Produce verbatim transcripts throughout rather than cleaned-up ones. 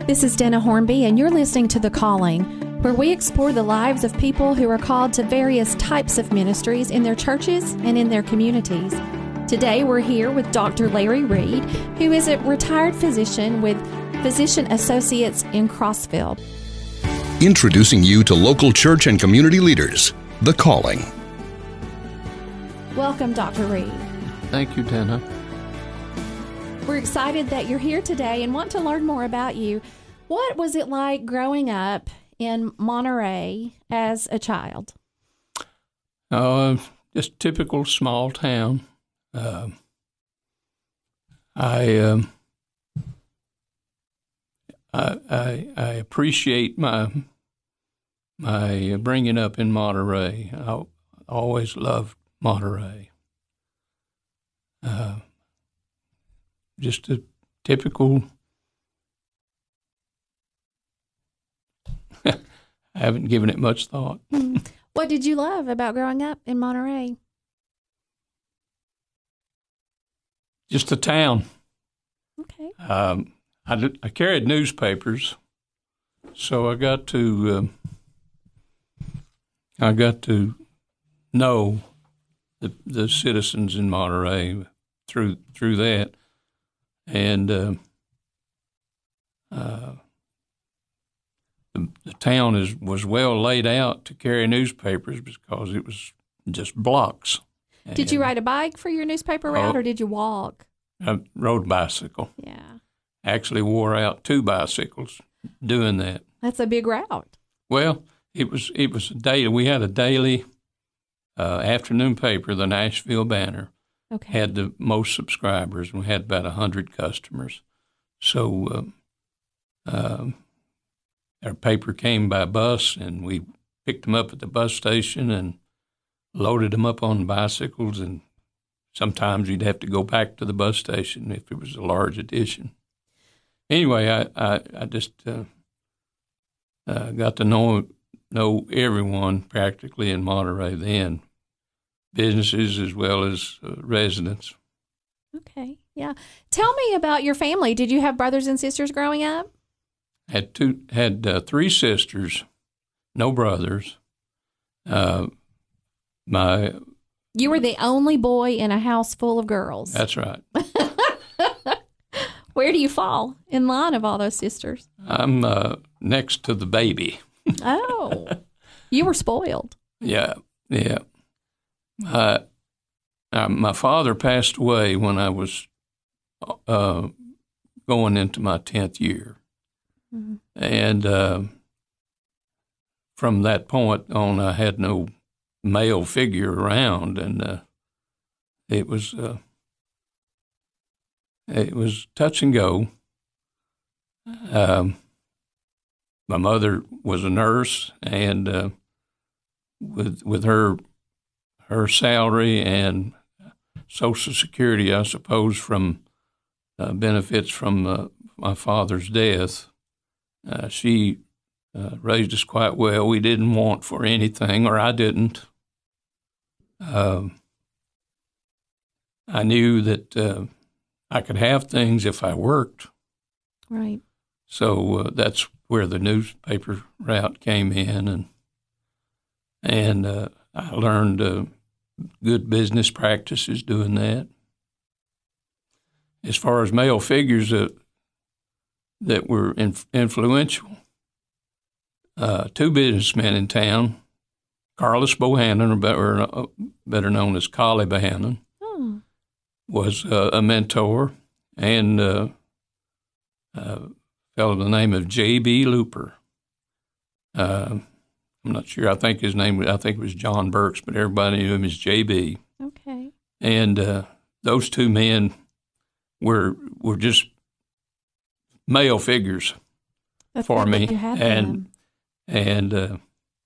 This is Dana Hornby, and you're listening to The Calling, where we explore the lives of people who are called to various types of ministries in their churches and in their communities. Today, we're here with Doctor Larry Reed, who is a retired physician with Physician Associates in Crossville. Introducing you to local church and community leaders, The Calling. Welcome, Doctor Reed. Thank you, Dana. We're excited that you're here today and want to learn more about you. What was it like growing up in Monterey as a child? Uh, just typical small town. Uh, I, um, I I I appreciate my my bringing up in Monterey. I always loved Monterey. Uh, just a typical. I haven't given it much thought. What did you love about growing up in Monterey? Just the town. Okay. Um, I, did, I carried newspapers, so I got to uh, I got to know the the citizens in Monterey through through that, and uh, uh, the, the town is was well laid out to carry newspapers because it was just blocks. Did you ride a bike for your newspaper route, oh, or did you walk? I rode bicycle. Yeah. Actually wore out two bicycles doing that. That's a big route. Well, it was it was a daily. We had a daily uh, afternoon paper, the Nashville Banner. Okay. Had the most subscribers. We had about a hundred customers. So um, um, our paper came by bus, and we picked them up at the bus station and loaded them up on bicycles, and sometimes you'd have to go back to the bus station if it was a large edition. Anyway, I, I, I just uh, uh, got to know know everyone practically in Monterey then, businesses as well as uh, residents. Okay, yeah. Tell me about your family. Did you have brothers and sisters growing up? Had two, had uh, three sisters, no brothers. Uh, my You were the only boy in a house full of girls. That's right. Where do you fall in line of all those sisters? I'm uh, next to the baby. Oh, you were spoiled. Yeah, yeah. Uh, uh, my father passed away when I was uh, going into my tenth year. Mm-hmm. And uh, from that point on, I had no male figure around, and uh, it was uh, it was touch and go. Um, my mother was a nurse, and uh, with with her her salary and Social Security, I suppose, from uh, benefits from uh, my father's death, uh, she uh, raised us quite well. We didn't want for anything, or I didn't. Um, I knew that uh, I could have things if I worked. Right. So uh, that's where the newspaper route came in, and and uh, I learned uh, good business practices doing that. As far as male figures that that were inf- influential, uh, two businessmen in town. Carlos Bohannon, or better, better known as Collie Bohannon, oh. was uh, a mentor, and uh, a fellow by the name of J B Looper. Uh, I'm not sure. I think his name, I think it was John Burks, but everybody knew him as J B. Okay. And uh, those two men were were just male figures That's for me, you had and them. and. Uh,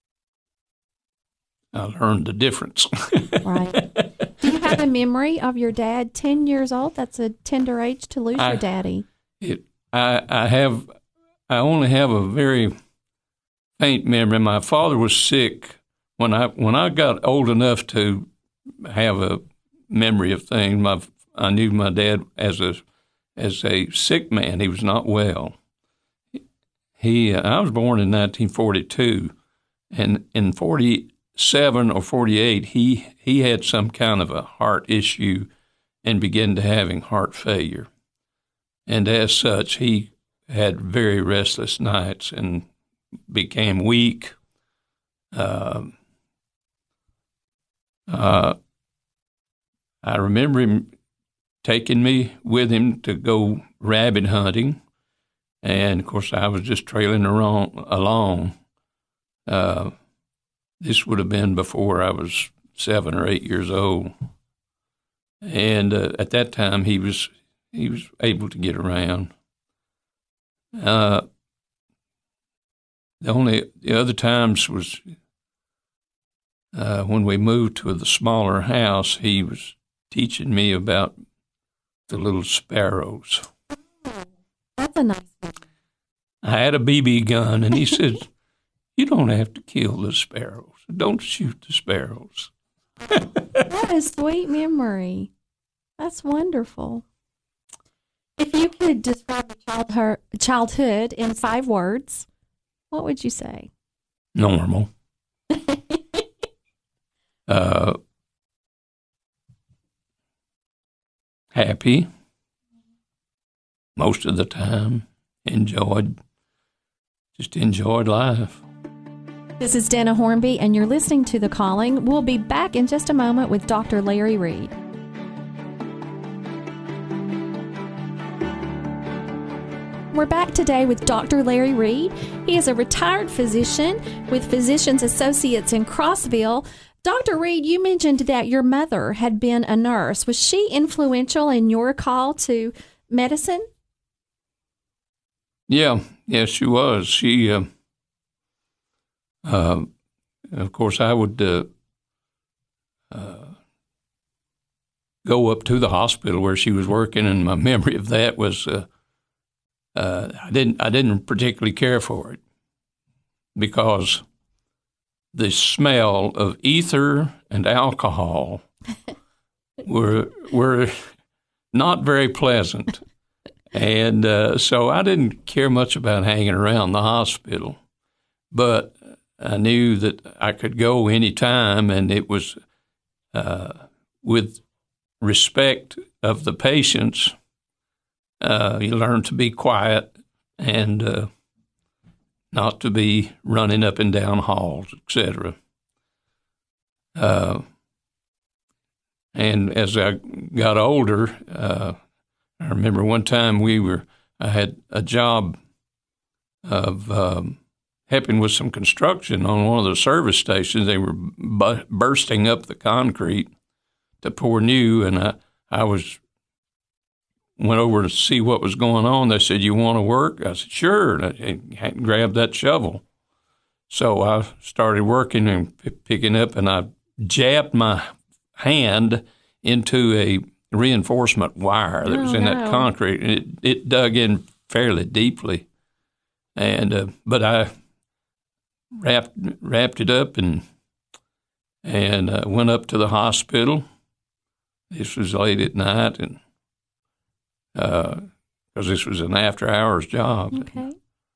I learned the difference. Right. Do you have a memory of your dad, ten years old? That's a tender age to lose I, your daddy. It, I, I have, I only have a very faint memory. My father was sick when I when I got old enough to have a memory of things. My I knew my dad as a as a sick man. He was not well. he, uh, I was born in nineteen forty-two, and in forty-seven or forty-eight, he, he had some kind of a heart issue and began to having heart failure. And as such, he had very restless nights and became weak. Uh, uh, I remember him taking me with him to go rabbit hunting, and of course I was just trailing along. along. Uh, this would have been before I was seven or eight years old, and uh, at that time he was he was able to get around. Uh, the only the other times was uh, when we moved to the smaller house. He was teaching me about the little sparrows. That's a nice one. I had a B B gun, and he said, "You don't have to kill the sparrows. Don't shoot the sparrows." That is sweet memory. That's wonderful. If you could describe your childhood in five words, what would you say? Normal. uh, happy. Most of the time. Enjoyed. Just enjoyed life. This is Dana Hornby, and you're listening to The Calling. We'll be back in just a moment with Doctor Larry Reed. We're back today with Doctor Larry Reed. He is a retired physician with Physicians Associates in Crossville. Doctor Reed, you mentioned that your mother had been a nurse. Was she influential in your call to medicine? Yeah, yes, she was. She, uh, uh, of course, I would uh, uh, go up to the hospital where she was working, and my memory of that was uh, uh, I didn't I didn't particularly care for it because the smell of ether and alcohol were were not very pleasant. And uh, so I didn't care much about hanging around the hospital, but I knew that I could go any time, and it was uh, with respect of the patients. Uh, you learn to be quiet and uh, not to be running up and down halls, et cetera. Uh, and as I got older, uh, I remember one time we were, I had a job of um, helping with some construction on one of the service stations. They were bu- bursting up the concrete to pour new, and I, I was went over to see what was going on. They said, "You want to work?" I said, "Sure." And I grabbed that shovel. So I started working and p- picking up, and I jabbed my hand into a reinforcement wire that was oh, in no. that concrete, and it, it dug in fairly deeply. And uh, but I wrapped wrapped it up and and uh, went up to the hospital. This was late at night, and because uh, this was an after-hours job. Okay.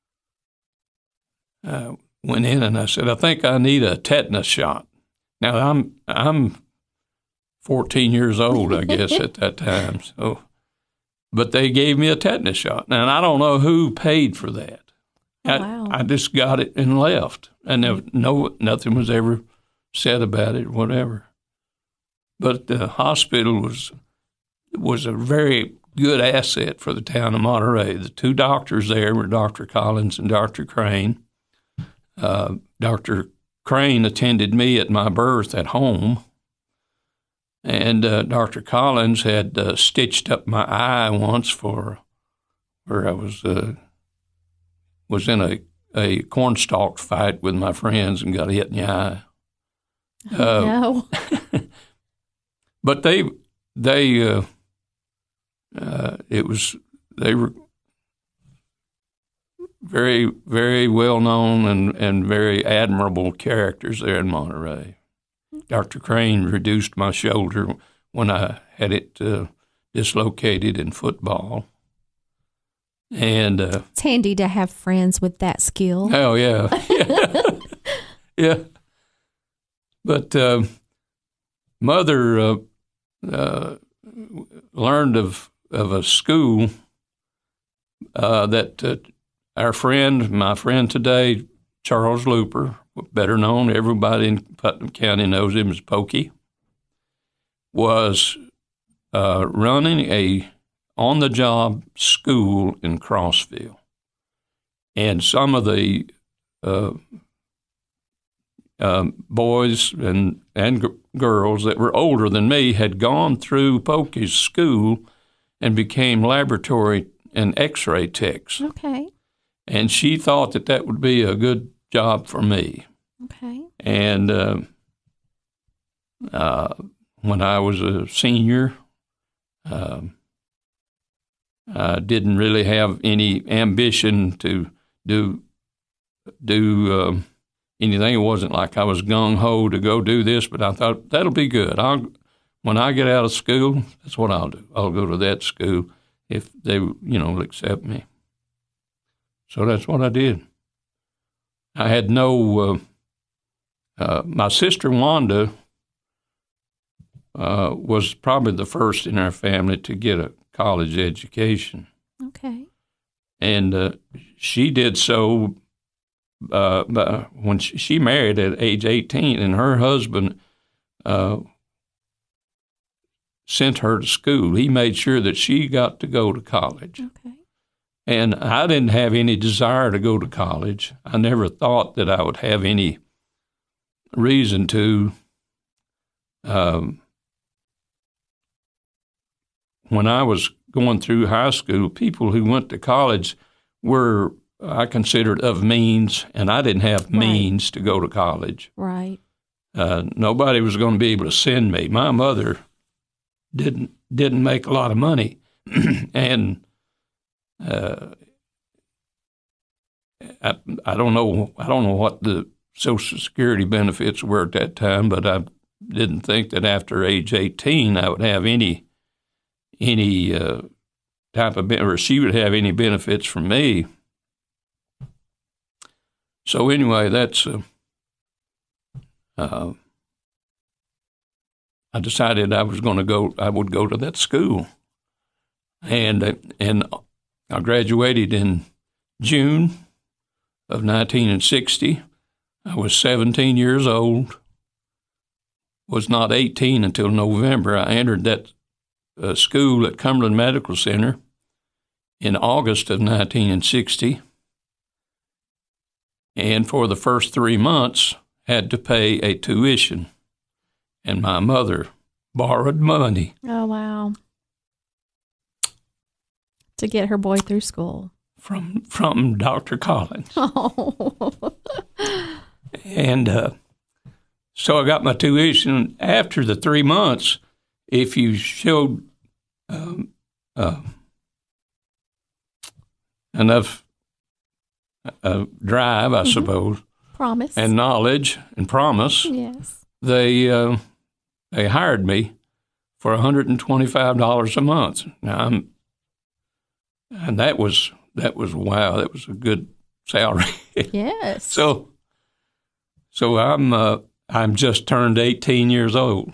Uh, went in and I said, "I think I need a tetanus shot." Now I'm I'm fourteen years old, I guess, at that time. So, but they gave me a tetanus shot, and I don't know who paid for that. Oh, I, wow. I just got it and left, and there, no nothing was ever said about it, or whatever. But the hospital was was a very good asset for the town of Monterey. The two doctors there were Doctor Collins and Doctor Crane. Uh, Doctor Crane attended me at my birth at home, and uh, Doctor Collins had uh, stitched up my eye once for where I was uh, was in a, a cornstalk fight with my friends and got hit in the eye. Oh, Uh, no. But they they uh, uh, it was they were very very well known and, and very admirable characters there in Monterey. Doctor Crane reduced my shoulder when I had it uh, dislocated in football, And uh, it's handy to have friends with that skill. Oh, yeah. Yeah. Yeah. But uh, Mother uh, uh, learned of, of a school uh, that uh, our friend, my friend today, Charles Looper, better known, everybody in Putnam County knows him as Pokey, was uh, running a on-the-job school in Crossville. And some of the uh, uh, boys and, and g- girls that were older than me had gone through Pokey's school and became laboratory and x-ray techs. Okay. And she thought that that would be a good job for me. Okay. And uh, uh, when I was a senior, um, I didn't really have any ambition to do do um, anything. It wasn't like I was gung-ho to go do this, but I thought, that'll be good. I'll when I get out of school, that's what I'll do. I'll go to that school if they, you know, will accept me. So that's what I did. I had no, uh, uh, my sister Wanda uh, was probably the first in our family to get a college education. Okay. And uh, she did so uh, when she, she married at age eighteen, and her husband uh, sent her to school. He made sure that she got to go to college. Okay. And I didn't have any desire to go to college. I never thought that I would have any reason to. Um, when I was going through high school, people who went to college were, I considered, of means, and I didn't have means right. to go to college. Right. Uh, nobody was going to be able to send me. My mother didn't didn't make a lot of money, and uh, I, I don't know I don't know what the Social Security benefits were at that time, but I didn't think that after age eighteen I would have any any uh, type of, or she would have any benefits from me. So anyway, that's, uh, uh, I decided I was going to go, I would go to that school. And, uh, and I graduated in June of nineteen sixty. I was seventeen years old, was not eighteen until November. I entered that Uh, school at Cumberland Medical Center in August of nineteen sixty, and for the first three months had to pay a tuition, and my mother borrowed money. Oh, wow. To get her boy through school. From from Doctor Collins. Oh. And uh, so I got my tuition. After the three months, if you showed um, uh, enough uh, drive, I mm-hmm. suppose, promise, and knowledge and promise, yes, they uh, they hired me for one hundred and twenty-five dollars a month. Now, I'm, and that was that was wow, that was a good salary. Yes. so, so I'm uh, I'm just turned eighteen years old.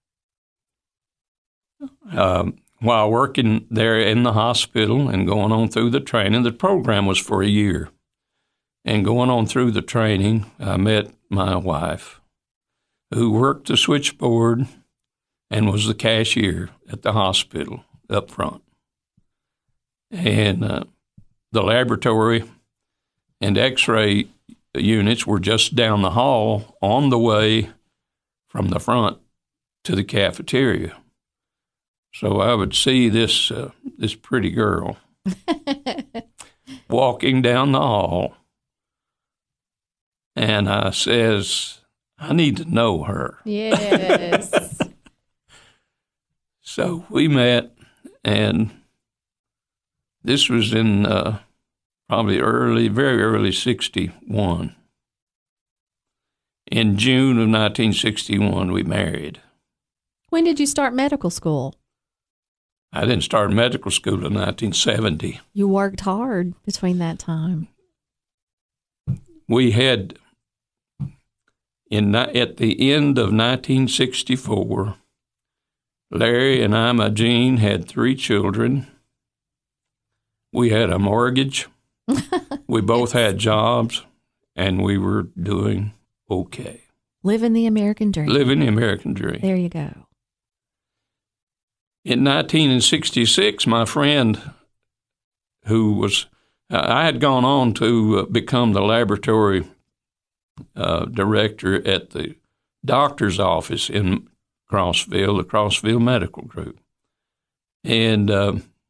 Um, while working there in the hospital and going on through the training, the program was for a year. And going on through the training, I met my wife, who worked the switchboard and was the cashier at the hospital up front. And uh, the laboratory and x-ray units were just down the hall on the way from the front to the cafeteria. So I would see this uh, this pretty girl walking down the hall, and I says, I need to know her. Yes. So we met, and this was in uh, probably early, very early sixty-one. In June of nineteen sixty-one, we married. When did you start medical school? I didn't start medical school in nineteen seventy. You worked hard between that time. We had, in at the end of nineteen sixty-four, Larry and Ima Jean had three children. We had a mortgage. We both had jobs, and we were doing okay. Living the American dream. Living the American dream. There you go. In nineteen sixty-six, my friend, who was, uh, I had gone on to uh, become the laboratory uh, director at the doctor's office in Crossville, the Crossville Medical Group. And uh,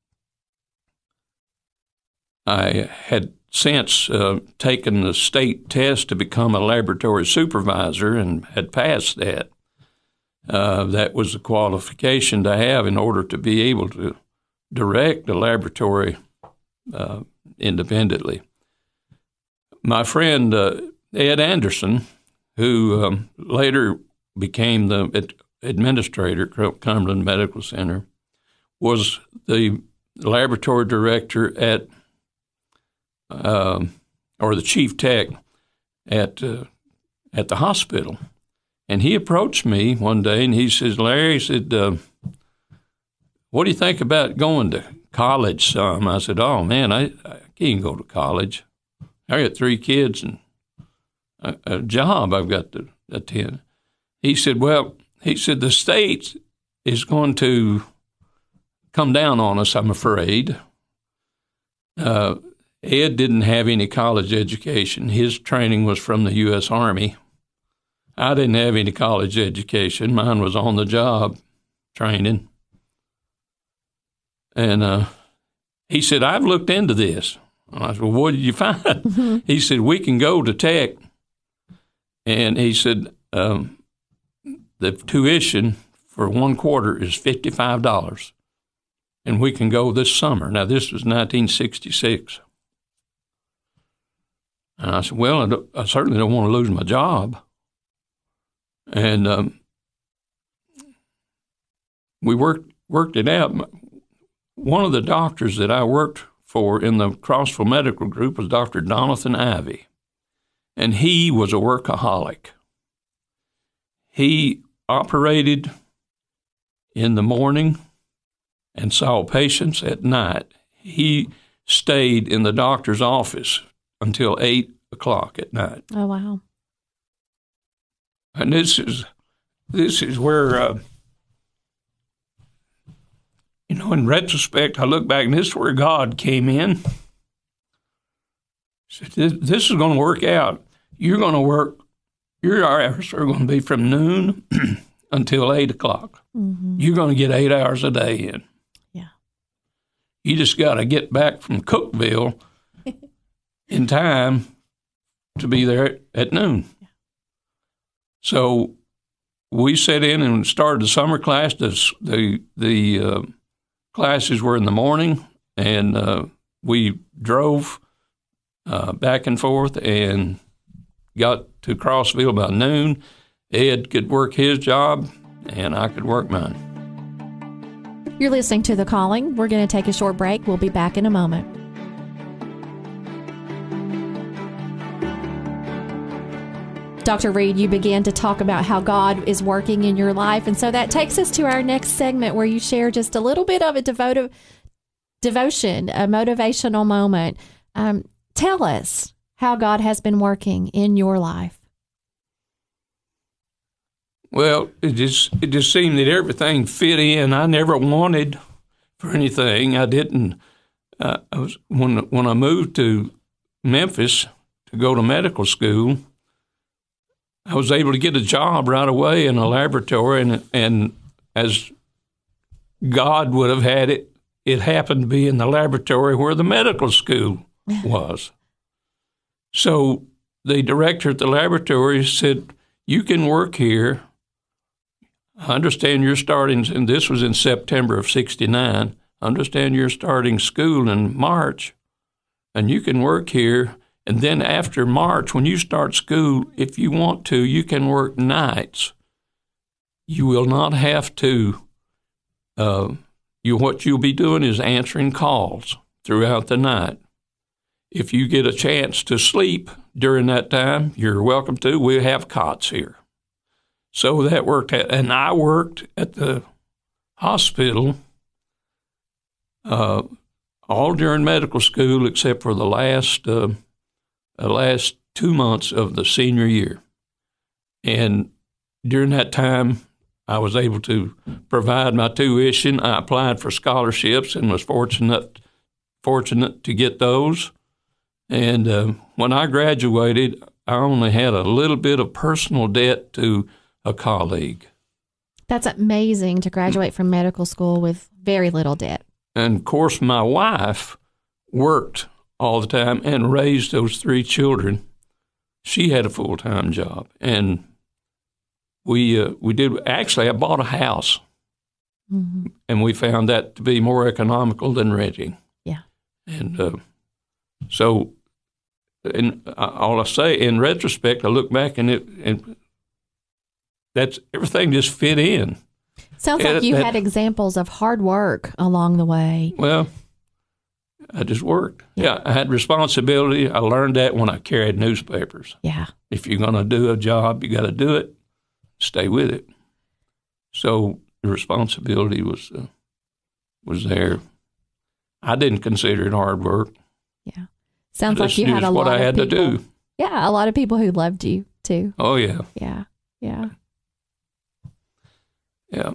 I had since uh, taken the state test to become a laboratory supervisor and had passed that. Uh, that was the qualification to have in order to be able to direct the laboratory uh, independently. My friend uh, Ed Anderson, who um, later became the ad- administrator at Cumberland Medical Center, was the laboratory director at, um, or the chief tech at uh, at the hospital. And he approached me one day, and he says, Larry, he said, uh, what do you think about going to college some? I said, oh, man, I, I can't go to college. I got three kids and a, a job I've got to attend. He said, well, he said, the state is going to come down on us, I'm afraid. Uh, Ed didn't have any college education. His training was from the U S Army. I didn't have any college education. Mine was on the job training. And uh, he said, I've looked into this. I said, well, what did you find? Mm-hmm. He said, we can go to Tech. And he said, um, the tuition for one quarter is fifty-five dollars. And we can go this summer. Now, this was nineteen sixty-six. And I said, well, I, don't, I certainly don't want to lose my job. And um, we worked worked it out. One of the doctors that I worked for in the Crossville Medical Group was Doctor Donathan Ivey, and he was a workaholic. He operated in the morning and saw patients at night. He stayed in the doctor's office until eight o'clock at night. Oh, wow. And this is this is where, uh, you know, in retrospect, I look back and this is where God came in. Said, this, this is going to work out. You're going to work, your hours are going to be from noon until eight o'clock. Mm-hmm. You're going to get eight hours a day in. Yeah. You just got to get back from Cookeville in time to be there at noon. So we set in and started the summer class. The the, the uh, classes were in the morning, and uh, we drove uh, back and forth and got to Crossville by noon. Ed could work his job, and I could work mine. You're listening to The Calling. We're going to take a short break. We'll be back in a moment. Doctor Reed, you began to talk about how God is working in your life, and so that takes us to our next segment where you share just a little bit of a devotive devotion, a motivational moment. Um, tell us how God has been working in your life. Well, it just it just seemed that everything fit in. I never wanted for anything. I didn't. Uh, I was when when I moved to Memphis to go to medical school, I was able to get a job right away in a laboratory, and and as God would have had it, it happened to be in the laboratory where the medical school was. So the director at the laboratory said, "You can work here. I understand you're starting," and this was in September of sixty-nine. "I understand you're starting school in March, and you can work here. And then after March, when you start school, if you want to, you can work nights. You will not have to, uh, you what you'll be doing is answering calls throughout the night. If you get a chance to sleep during that time, you're welcome to. We have cots here. So that worked out. And I worked at the hospital uh, all during medical school except for the last, uh, the last two months of the senior year. And during that time, I was able to provide my tuition. I applied for scholarships and was fortunate fortunate to get those. And uh, when I graduated, I only had a little bit of personal debt to a colleague. That's amazing to graduate from medical school with very little debt. And, of course, my wife worked all the time and raised those three children. She had a full-time job. And we uh, we did – actually, I bought a house, mm-hmm. and we found that to be more economical than renting. Yeah. And uh, so in, uh, all I say, in retrospect, I look back and it and that's everything just fit in. Sounds like and, you that, had examples of hard work along the way. Well, I just worked. Yeah. yeah, I had responsibility. I learned that when I carried newspapers. Yeah. If you're going to do a job, you got to do it. Stay with it. So the responsibility was uh, was there. I didn't consider it hard work. Yeah. Sounds like you had a lot of people. What I had to do. Yeah, a lot of people who loved you, too. Oh, yeah. Yeah, yeah. Yeah.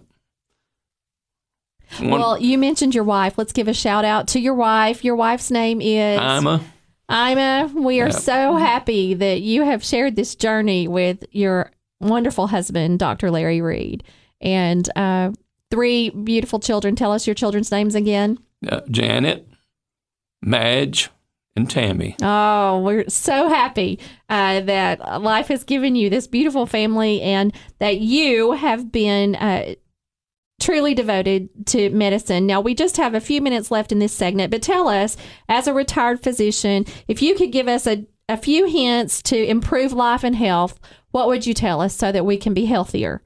One, well, you mentioned your wife. Let's give a shout out to your wife. Your wife's name is? Ima. Ima. We are yeah. so happy that you have shared this journey with your wonderful husband, Doctor Larry Reed. And uh, three beautiful children. Tell us your children's names again. Uh, Janet, Madge, and Tammy. Oh, we're so happy uh, that life has given you this beautiful family and that you have been uh, truly devoted to medicine. Now, we just have a few minutes left in this segment, but tell us, as a retired physician, if you could give us a, a few hints to improve life and health, what would you tell us so that we can be healthier?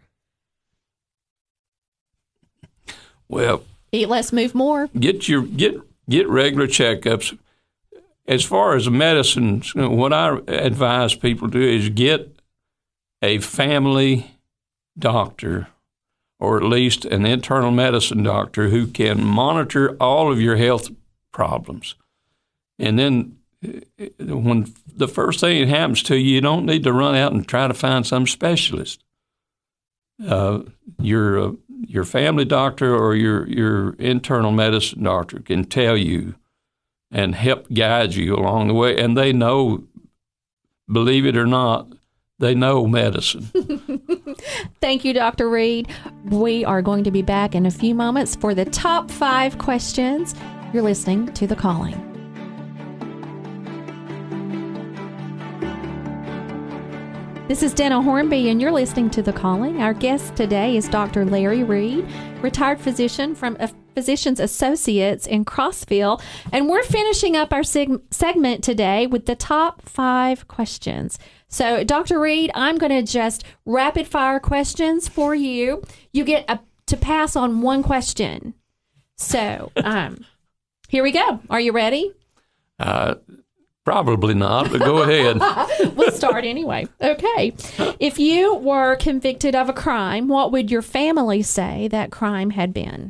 Well, eat less, move more. Get your get get regular checkups. As far as medicine, what I advise people to do is get a family doctor, or at least an internal medicine doctor who can monitor all of your health problems. And then when the first thing that happens to you, you don't need to run out and try to find some specialist. Uh, your uh, your family doctor or your, your internal medicine doctor can tell you and help guide you along the way. And they know, believe it or not, they know medicine. Thank you, Doctor Reed. We are going to be back in a few moments for the top five questions. You're listening to The Calling. This is Dana Hornby, and you're listening to The Calling. Our guest today is Doctor Larry Reed, retired physician from Physicians Associates in Crossville. And we're finishing up our seg- segment today with the top five questions. So, Doctor Reed, I'm going to just rapid fire questions for you. You get a, to pass on one question. So, um, here we go. Are you ready? Uh Probably not, but go ahead. We'll start anyway. Okay. If you were convicted of a crime, what would your family say that crime had been?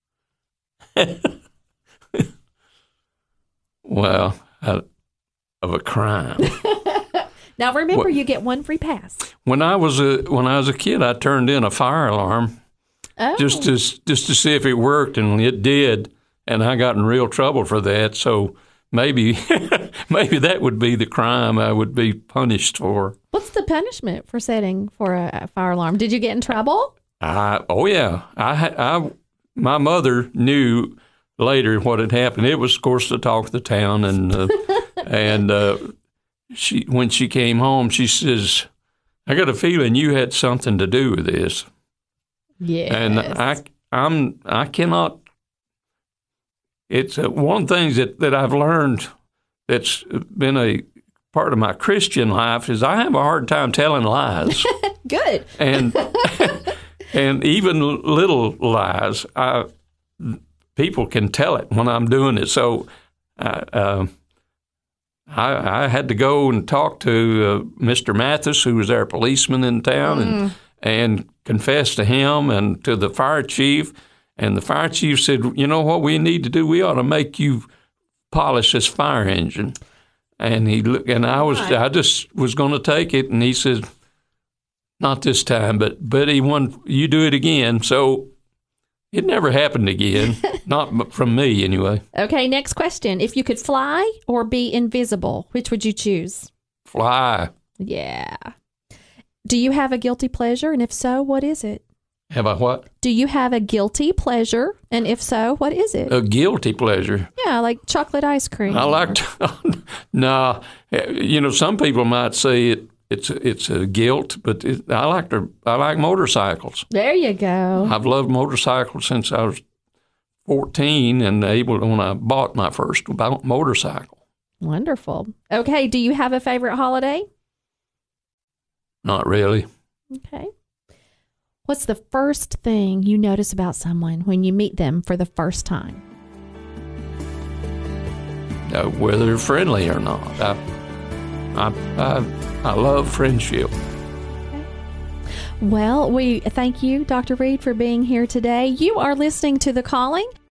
Well, uh, of a crime. Now remember, well, you get one free pass. When I was a when I was a kid, I turned in a fire alarm oh. just to just to see if it worked, and it did, and I got in real trouble for that. So. Maybe maybe that would be the crime I would be punished for. What's the punishment for setting for a fire alarm? Did you get in trouble? I, oh, yeah. I, I, my mother knew later what had happened. It was, of course, the talk of the town. And uh, and uh, she when she came home, she says, I got a feeling you had something to do with this. Yes. And I, I'm, I cannot... It's uh, one of the things that, that I've learned that's been a part of my Christian life is I have a hard time telling lies. Good. And and even little lies. I people can tell it when I'm doing it. So uh, uh, I, I had to go and talk to uh, Mister Mathis, who was our policeman in town, mm. and and confess to him and to the fire chief. And the fire chief said, you know what we need to do? We ought to make you polish this fire engine. And he looked, and I was, I just was going to take it, and he said, not this time, but Buddy, one, you do it again. So it never happened again, not from me anyway. Okay, next question. If you could fly or be invisible, which would you choose? Fly. Yeah. Do you have a guilty pleasure, and if so, what is it? Have I what? Do you have a guilty pleasure, and if so, what is it? A guilty pleasure? Yeah, like chocolate ice cream. I like to, no, you know, some people might say it, it's it's a guilt, but it, I like to I like motorcycles. There you go. I've loved motorcycles since I was fourteen, and able when I bought my first motorcycle. Wonderful. Okay, do you have a favorite holiday? Not really. Okay. What's the first thing you notice about someone when you meet them for the first time? Uh, whether they're friendly or not. I, I, I, I love friendship. Okay. Well, we thank you, Doctor Reed, for being here today. You are listening to The Calling.